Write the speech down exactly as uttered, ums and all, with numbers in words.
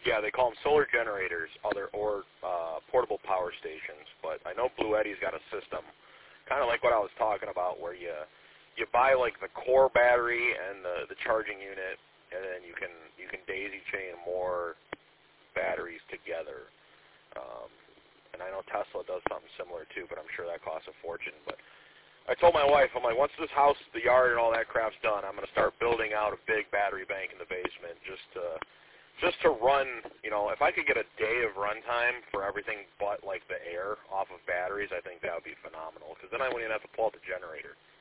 Yeah, they call them solar generators, other or uh, portable power stations. But I know Blue Eddy's got a system, kind of like what I was talking about, where you you buy like the core battery and the the charging unit, and then you can you can daisy chain more batteries together. Um, and I know Tesla does something similar too, but I'm sure that costs a fortune. But I told my wife, I'm like, once this house, the yard, and all that crap's done, I'm going to start building out a big battery bank in the basement just to just to run. You know, if I could get a day of runtime for everything but like the air off of batteries, I think that would be phenomenal. Because then I wouldn't even have to pull out the generator.